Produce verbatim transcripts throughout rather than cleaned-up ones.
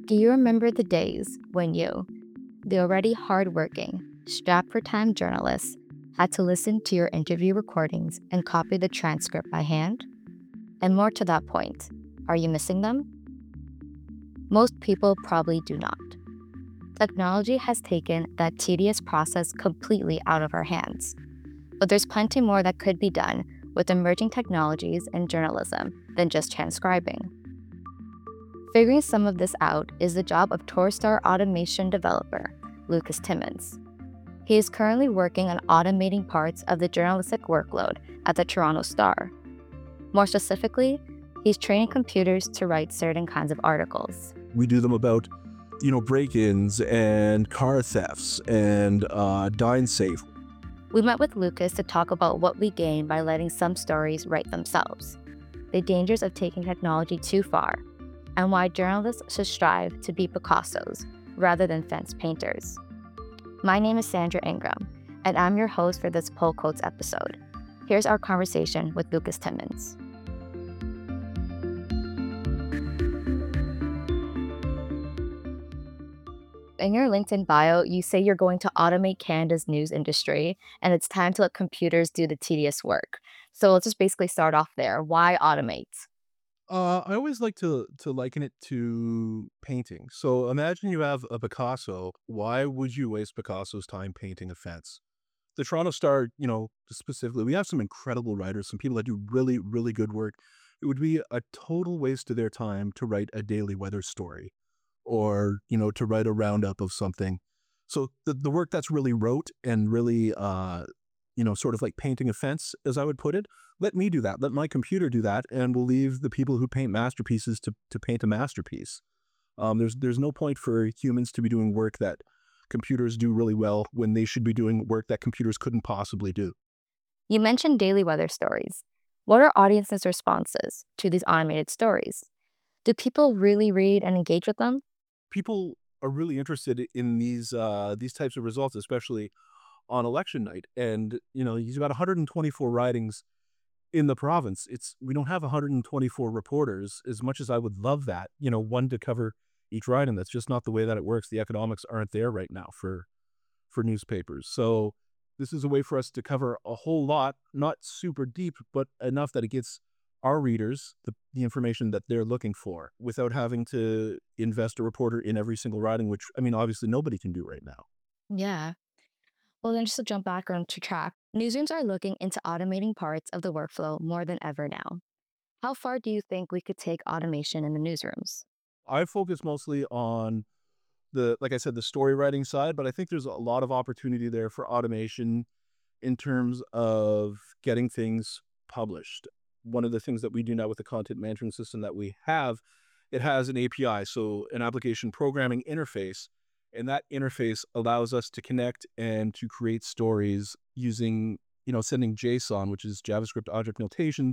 Do you remember the days when you, the already hardworking, strapped for time journalist, had to listen to your interview recordings and copy the transcript by hand? And more to that point, are you missing them? Most people probably do not. Technology has taken that tedious process completely out of our hands. But there's plenty more that could be done with emerging technologies in journalism than just transcribing. Figuring some of this out is the job of Torstar automation developer, Lucas Timmins. He is currently working on automating parts of the journalistic workload at the Toronto Star. More specifically, he's training computers to write certain kinds of articles. We do them about, you know, break-ins and car thefts and uh, dine safe. We met with Lucas to talk about what we gain by letting some stories write themselves, the dangers of taking technology too far, and why journalists should strive to be Picassos rather than fence painters. My name is Sandra Ingram, and I'm your host for this Pull Quotes episode. Here's our conversation with Lucas Timmins. In your LinkedIn bio, you say you're going to automate Canada's news industry, and it's time to let computers do the tedious work. So let's just basically start off there. Why automate? Uh, I always like to to liken it to painting. So imagine you have a Picasso. Why would you waste Picasso's time painting a fence? The Toronto Star, you know, specifically, we have some incredible writers, some people that do really, really good work. It would be a total waste of their time to write a daily weather story or, you know, to write a roundup of something. So the, the work that's really wrote and really, uh, you know, sort of like painting a fence, as I would put it, let me do that. Let my computer do that, and we'll leave the people who paint masterpieces to, to paint a masterpiece. Um, there's there's no point for humans to be doing work that computers do really well when they should be doing work that computers couldn't possibly do. You mentioned daily weather stories. What are audiences' responses to these automated stories? Do people really read and engage with them? People are really interested in these uh, these types of results, especially on election night. And you know, he's got one hundred twenty-four ridings in the province. It's we don't have one hundred twenty-four reporters. As much as I would love that, you know, one to cover each riding. That's just not the way that it works. The economics aren't there right now for for newspapers. So this is a way for us to cover a whole lot, not super deep, but enough that it gets our readers the, the information that they're looking for without having to invest a reporter in every single riding, which, I mean, obviously nobody can do right now. Yeah. Well, then just to jump back onto track, newsrooms are looking into automating parts of the workflow more than ever now. How far do you think we could take automation in the newsrooms? I focus mostly on the, like I said, the story writing side, but I think there's a lot of opportunity there for automation in terms of getting things published. One of the things that we do now with the content management system that we have, it has an A P I, so an application programming interface, and that interface allows us to connect and to create stories using, you know, sending JSON, which is JavaScript object notation,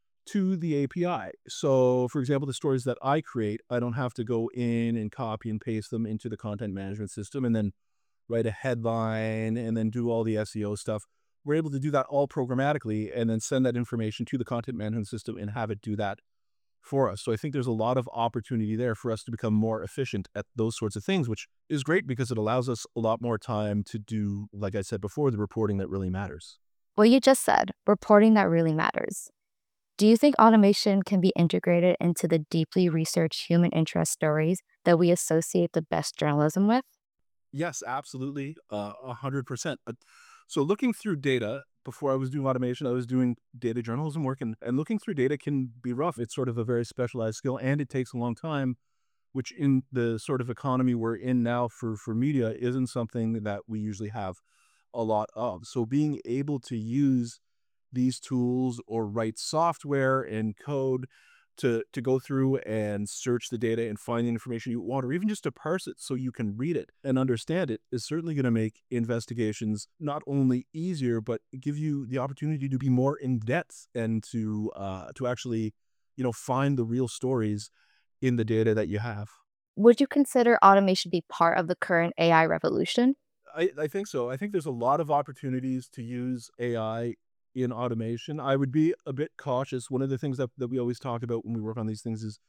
to the A P I. So, for example, the stories that I create, I don't have to go in and copy and paste them into the content management system and then write a headline and then do all the S E O stuff. We're able to do that all programmatically and then send that information to the content management system and have it do that for us. So I think there's a lot of opportunity there for us to become more efficient at those sorts of things, which is great because it allows us a lot more time to do, like I said before, the reporting that really matters. What you just said, reporting that really matters. Do you think automation can be integrated into the deeply researched human interest stories that we associate the best journalism with? Yes, absolutely. Uh, a hundred percent. Uh, So looking through data, before I was doing automation, I was doing data journalism work, and, and looking through data can be rough. It's sort of a very specialized skill and it takes a long time, which in the sort of economy we're in now for, for media isn't something that we usually have a lot of. So being able to use these tools or write software and code to to go through and search the data and find the information you want, or even just to parse it so you can read it and understand it, is certainly going to make investigations not only easier, but give you the opportunity to be more in depth and to uh, to actually, you know, find the real stories in the data that you have. Would you consider automation be part of the current A I revolution? I, I think so. I think there's a lot of opportunities to use A I in automation. I would be a bit cautious. One of the things that, that we always talk about when we work on these things is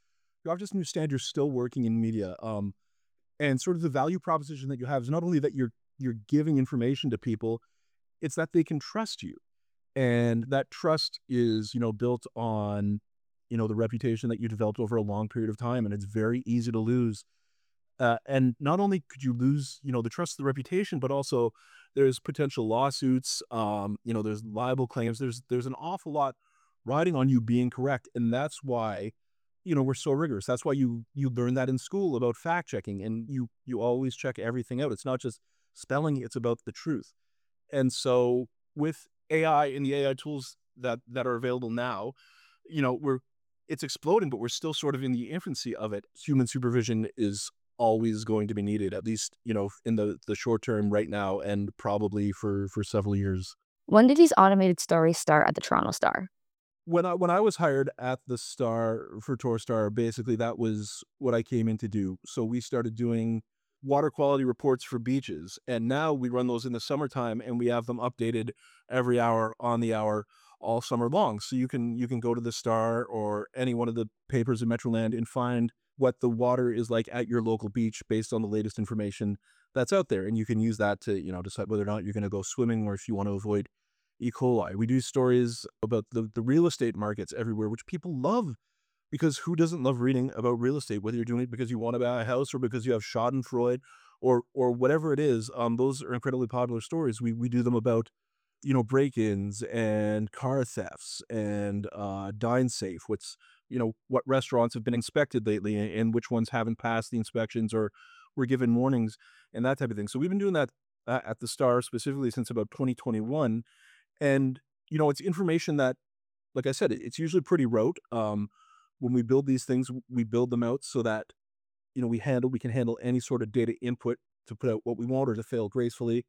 you have to understand you're still working in media. Um, and sort of the value proposition that you have is not only that you're you're giving information to people, it's that they can trust you. And that trust is, you know, built on, you know, the reputation that you developed over a long period of time. And it's very easy to lose. Uh, and not only could you lose, you know, the trust, the reputation, but also there's potential lawsuits. Um, you know, there's libel claims. There's there's an awful lot riding on you being correct, and that's why, you know, we're so rigorous. That's why you you learn that in school about fact checking, and you you always check everything out. It's not just spelling; it's about the truth. And so with A I and the A I tools that that are available now, you know, we're it's exploding, but we're still sort of in the infancy of it. Human supervision is always going to be needed, at least, you know, in the the short term right now and probably for for several years. When did these automated stories start at the Toronto Star? When I when I was hired at the Star for Torstar, basically that was what I came in to do. So we started doing water quality reports for beaches, and now we run those in the summertime, and we have them updated every hour on the hour all summer long. So you can you can go to the Star or any one of the papers in Metroland and find what the water is like at your local beach based on the latest information that's out there, and you can use that to, you know, decide whether or not you're going to go swimming or if you want to avoid E. coli. We do stories about the, the real estate markets everywhere, which people love because who doesn't love reading about real estate, whether you're doing it because you want to buy a house or because you have Schadenfreude or or whatever it is. Um, those are incredibly popular stories. We we do them about, you know, break-ins and car thefts and uh, Dine Safe, what's, you know, what restaurants have been inspected lately and, and which ones haven't passed the inspections or were given warnings and that type of thing. So we've been doing that uh, at the Star specifically since about twenty twenty-one, and, you know, it's information that, like I said, it it's usually pretty rote. Um, when we build these things, we build them out so that, you know, we handle we can handle any sort of data input to put out what we want or to fail gracefully.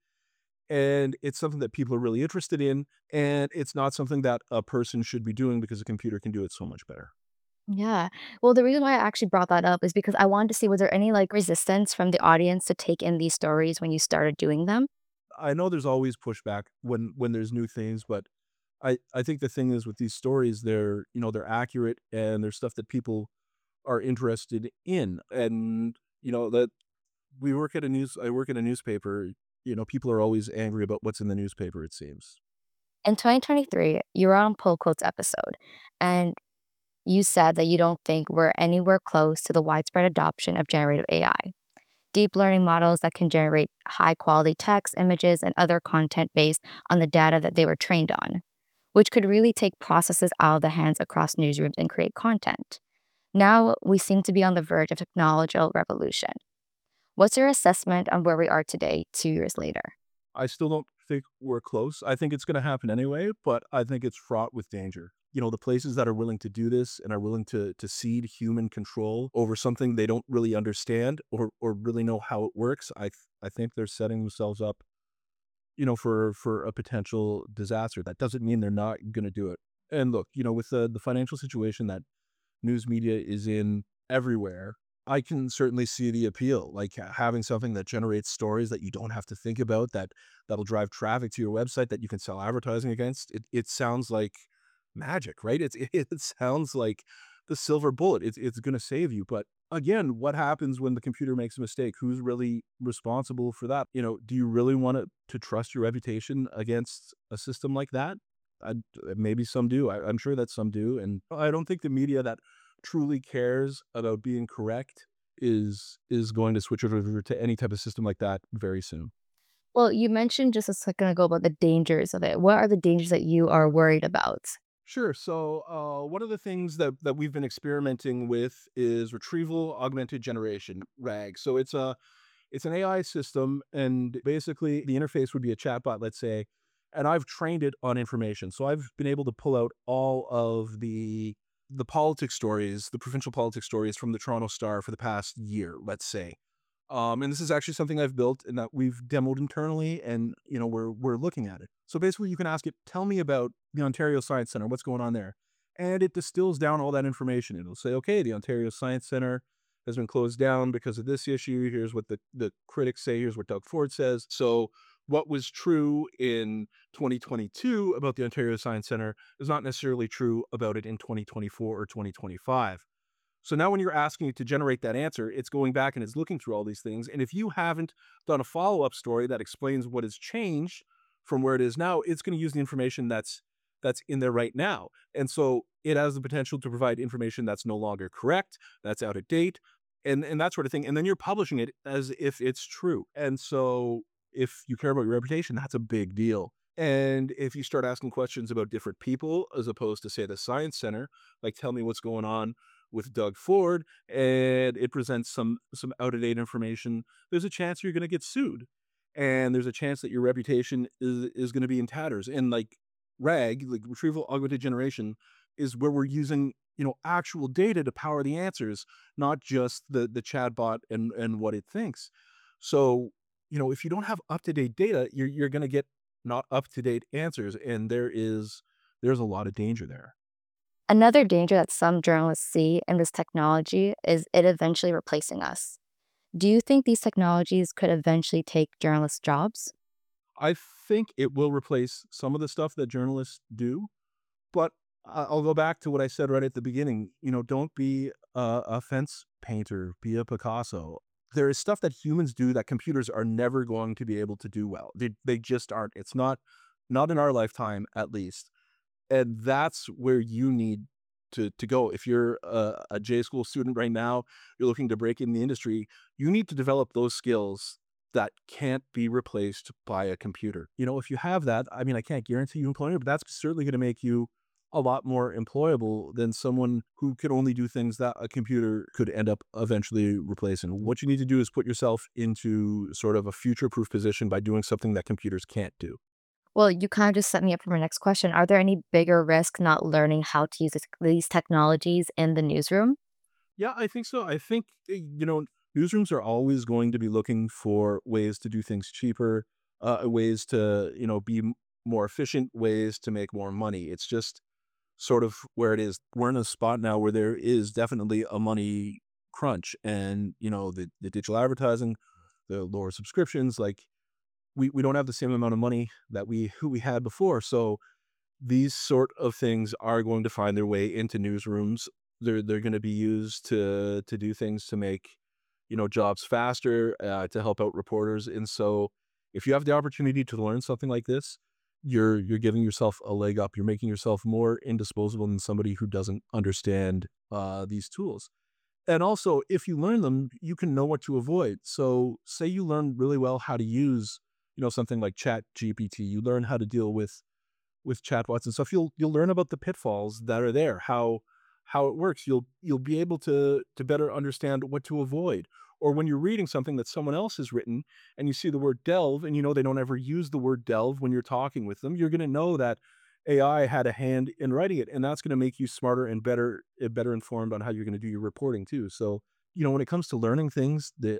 And it's something that people are really interested in, and it's not something that a person should be doing because a computer can do it so much better. Yeah. Well, the reason why I actually brought that up is because I wanted to see was there any like resistance from the audience to take in these stories when you started doing them? I know there's always pushback when when there's new things, but I I think the thing is with these stories, they're, you know, they're accurate and they're stuff that people are interested in. And, you know, that we work at a news I work at a newspaper, you know, people are always angry about what's in the newspaper, it seems. In twenty twenty-three, you were on Pull Quote's episode, and you said that you don't think we're anywhere close to the widespread adoption of generative A I. Deep learning models that can generate high quality text, images, and other content based on the data that they were trained on, which could really take processes out of the hands across newsrooms and create content. Now we seem to be on the verge of technological revolution. What's your assessment on where we are today, two years later? I still don't think we're close. I think it's gonna happen anyway, but I think it's fraught with danger. You know, the places that are willing to do this and are willing to to cede human control over something they don't really understand or or really know how it works, I th I think they're setting themselves up, you know, for for a potential disaster. That doesn't mean they're not gonna do it. And look, you know, with the the financial situation that news media is in everywhere, I can certainly see the appeal, like ha- having something that generates stories that you don't have to think about, that that'll drive traffic to your website that you can sell advertising against. It it sounds like magic, right? It's it, sounds like the silver bullet. It's it's going to save you, but again, what happens when the computer makes a mistake? Who's really responsible for that? You know, do you really want to to trust your reputation against a system like that? I, maybe some do. I, I'm sure that some do, and I don't think the media that truly cares about being correct is is going to switch over to any type of system like that very soon. Well, you mentioned just a second ago about the dangers of it. What are the dangers that you are worried about? Sure. So, uh, one of the things that that we've been experimenting with is retrieval augmented generation (RAG). So it's a it's an A I system, and basically the interface would be a chatbot, let's say, and I've trained it on information. So I've been able to pull out all of the the politics stories, the provincial politics stories from the Toronto Star for the past year, let's say. Um, and this is actually something I've built and that we've demoed internally, and you know we're we're looking at it. So basically, you can ask it, "Tell me about the Ontario Science Centre. What's going on there?" And it distills down all that information. It'll say, "Okay, the Ontario Science Centre has been closed down because of this issue. Here's what the the critics say. Here's what Doug Ford says." So what was true in twenty twenty-two about the Ontario Science Centre is not necessarily true about it in twenty twenty-four or twenty twenty-five. So now when you're asking it to generate that answer, it's going back and it's looking through all these things. And if you haven't done a follow-up story that explains what has changed from where it is now, it's going to use the information that's that's in there right now. And so it has the potential to provide information that's no longer correct, that's out of date, and and that sort of thing. And then you're publishing it as if it's true. And so if you care about your reputation, that's a big deal. And if you start asking questions about different people, as opposed to, say, the Science Center, like, tell me what's going on with Doug Ford, and it presents some some out of date information, there's a chance you're going to get sued, and there's a chance that your reputation is is going to be in tatters. And like RAG, like retrieval augmented generation, is where we're using you know actual data to power the answers, not just the the chatbot and and what it thinks. So you know if you don't have up to date data, you're you're going to get not up to date answers, and there is there's a lot of danger there. Another danger that some journalists see in this technology is it eventually replacing us. Do you think these technologies could eventually take journalists' jobs? I think it will replace some of the stuff that journalists do, but I- I'll go back to what I said right at the beginning. You know, don't be a, a fence painter, be a Picasso. There is stuff that humans do that computers are never going to be able to do well. They, they just aren't. It's not, not in our lifetime, at least. And that's where you need to to go. If you're a, a J school student right now, you're looking to break in the industry, you need to develop those skills that can't be replaced by a computer. You know, if you have that, I mean, I can't guarantee you employment, but that's certainly going to make you a lot more employable than someone who could only do things that a computer could end up eventually replacing. What you need to do is put yourself into sort of a future proof position by doing something that computers can't do. Well, you kind of just set me up for my next question. Are there any bigger risks not learning how to use this, these technologies in the newsroom? Yeah, I think so. I think, eh, you know, newsrooms are always going to be looking for ways to do things cheaper, uh, ways to, you know, be m- more efficient, ways to make more money. It's just sort of where it is. We're in a spot now where there is definitely a money crunch, and, you know, the, the digital advertising, the lower subscriptions, like we, we don't have the same amount of money that we who we had before. So these sort of things are going to find their way into newsrooms. They're they're going to be used to to do things to make you know jobs faster, uh, to help out reporters. And so, if you have the opportunity to learn something like this, you're you're giving yourself a leg up. You're making yourself more indisposable than somebody who doesn't understand uh, these tools. And also, if you learn them, you can know what to avoid. So, say you learn really well how to use you know something like Chat G P T. You learn how to deal with with chatbots and stuff, you'll you'll learn about the pitfalls that are there, how how it works. You'll you'll be able to to better understand what to avoid. Or when you're reading something that someone else has written and you see the word delve and you know they don't ever use the word delve when you're talking with them, you're going to know that A I had a hand in writing it, and that's going to make you smarter and better uh, better informed on how you're going to do your reporting too. So, you know, when it comes to learning things, the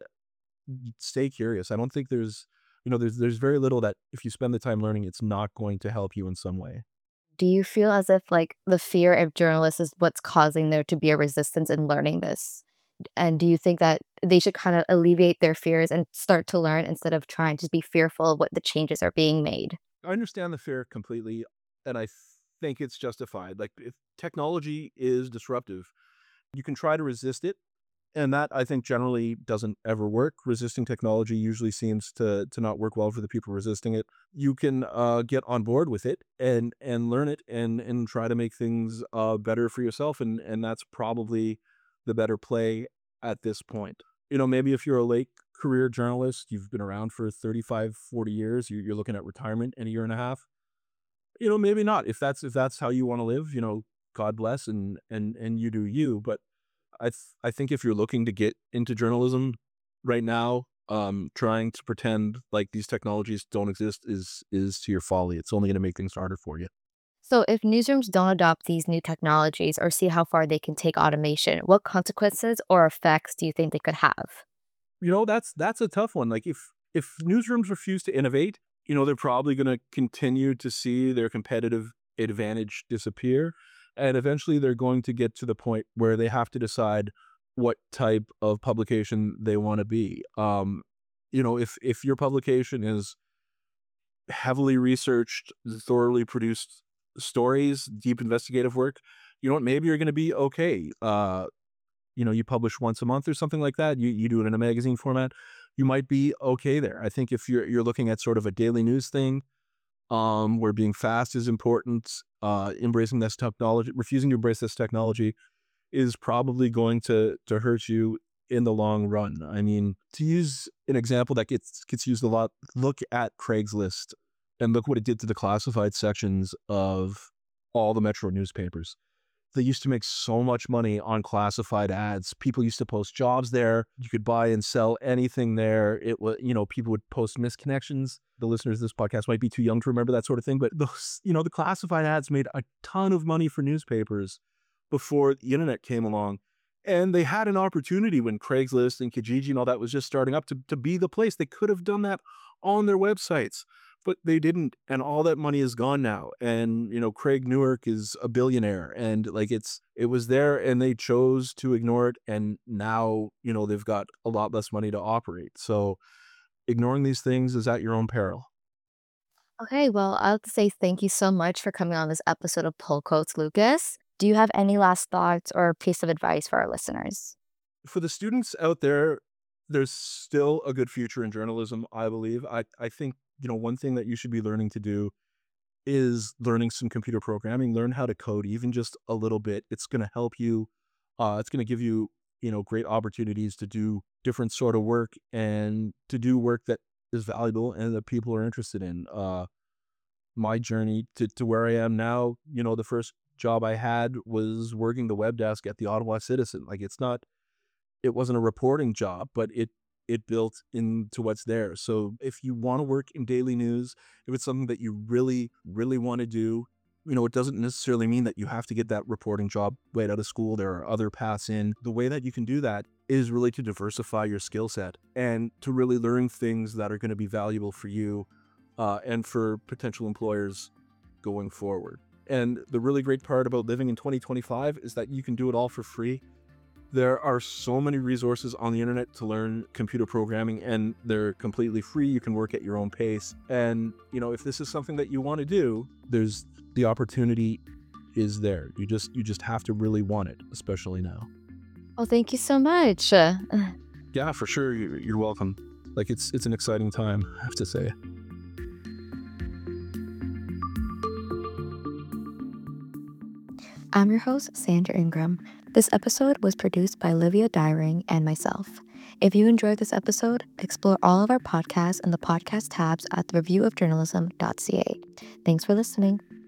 stay curious. I don't think there's you know, there's there's very little that if you spend the time learning, it's not going to help you in some way. Do you feel as if like the fear of journalists is what's causing there to be a resistance in learning this? And do you think that they should kind of alleviate their fears and start to learn instead of trying to be fearful of what the changes are being made? I understand the fear completely, and I think it's justified. Like, if technology is disruptive, you can try to resist it, and that I think generally doesn't ever work. Resisting technology usually seems to to not work well for the people resisting it. You can uh, get on board with it and and learn it and and try to make things uh, better for yourself, and and that's probably the better play at this point. You know, maybe if you're a late career journalist, you've been around for thirty-five, forty years, you- you're looking at retirement in a year and a half. You know, maybe not. If that's if that's how you want to live, you know, God bless, and and and you do you. But I th I think if you're looking to get into journalism right now, um, trying to pretend like these technologies don't exist is is to your folly. It's only gonna make things harder for you. So, if newsrooms don't adopt these new technologies or see how far they can take automation, what consequences or effects do you think they could have? You know, that's that's a tough one. Like, if if newsrooms refuse to innovate, you know, they're probably gonna continue to see their competitive advantage disappear, and eventually they're going to get to the point where they have to decide what type of publication they wanna be. Um, you know, if if your publication is heavily researched, thoroughly produced stories, deep investigative work, you know what? Maybe you're going to be okay. Uh, you know, you publish once a month or something like that, you, you do it in a magazine format, you might be okay there. I think if you're you're looking at sort of a daily news thing, um, where being fast is important, uh, embracing this technology, refusing to embrace this technology is probably going to to hurt you in the long run. I mean, to use an example that gets gets used a lot, look at Craigslist and look what it did to the classified sections of all the metro newspapers. They used to make so much money on classified ads. People used to post jobs there. You could buy and sell anything there. It was, you know, people would post misconnections. The listeners of this podcast might be too young to remember that sort of thing, but those, you know, the classified ads made a ton of money for newspapers before the internet came along. And they had an opportunity when Craigslist and Kijiji and all that was just starting up to, to be the place. They could have done that on their websites, but they didn't. And all that money is gone now. And, you know, Craig Newark is a billionaire, and like it's, it was there and they chose to ignore it. And now, you know, they've got a lot less money to operate. So ignoring these things is at your own peril. Okay, well, I'll say thank you so much for coming on this episode of Pull Quotes, Lucas. Do you have any last thoughts or piece of advice for our listeners? For the students out there, there's still a good future in journalism, I believe. I, I think, you know, one thing that you should be learning to do is learning some computer programming, learn how to code, even just a little bit. It's going to help you. Uh, it's going to give you, you know, great opportunities to do different sort of work and to do work that is valuable and that people are interested in. Uh, my journey to, to where I am now, you know, the first job I had was working the web desk at the Ottawa Citizen. Like it's not, it wasn't a reporting job, but it it built into what's there. So if you want to work in daily news, if it's something that you really, really want to do, you know, it doesn't necessarily mean that you have to get that reporting job right out of school. There are other paths in. The way that you can do that is really to diversify your skill set and to really learn things that are going to be valuable for you uh, and for potential employers going forward. And the really great part about living in twenty twenty-five is that you can do it all for free. There are so many resources on the internet to learn computer programming, and they're completely free. You can work at your own pace. And, you know, if this is something that you want to do, there's the opportunity is there. You just you just have to really want it, especially now. Well, thank you so much. Uh, Yeah, for sure. You're, you're welcome. Like it's it's an exciting time, I have to say. I'm your host, Sandra Ingram. This episode was produced by Livia Dyring and myself. If you enjoyed this episode, explore all of our podcasts in the podcast tabs at the review of journalism dot c a. Thanks for listening.